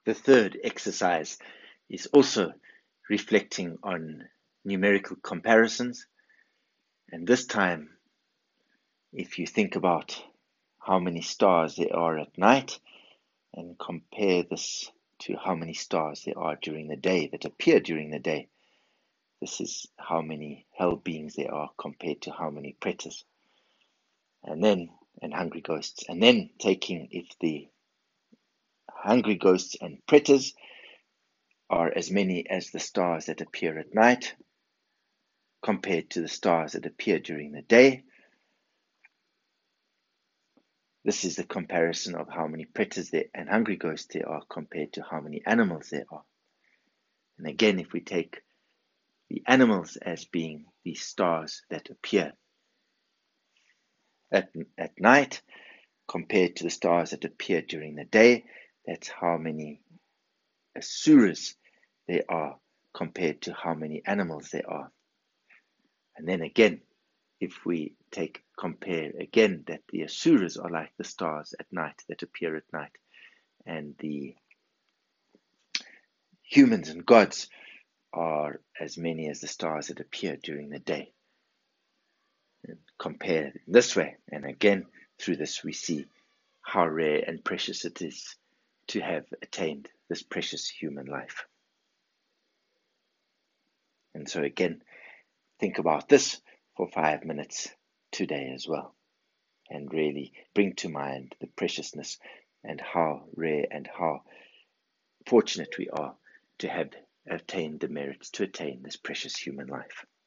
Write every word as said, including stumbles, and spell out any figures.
The third exercise is also reflecting on numerical comparisons. And this time, if you think about how many stars there are at night and compare this to how many stars there are during the day that appear during the day, this is how many hell beings there are compared to how many pretas. And then, and hungry ghosts. And then taking if the hungry ghosts and pretas are as many as the stars that appear at night compared to the stars that appear during the day. This is the comparison of how many pretas there and hungry ghosts there are compared to how many animals there are. And again, if we take the animals as being the stars that appear at, at night compared to the stars that appear during the day, that's how many asuras there are compared to how many animals there are. And then again, if we take compare again that the asuras are like the stars at night that appear at night, and the humans and gods are as many as the stars that appear during the day. And compare this way, and again through this we see how rare and precious it is to have attained this precious human life. And so again, think about this for five minutes today as well, and really bring to mind the preciousness and how rare and how fortunate we are to have attained the merits to attain this precious human life.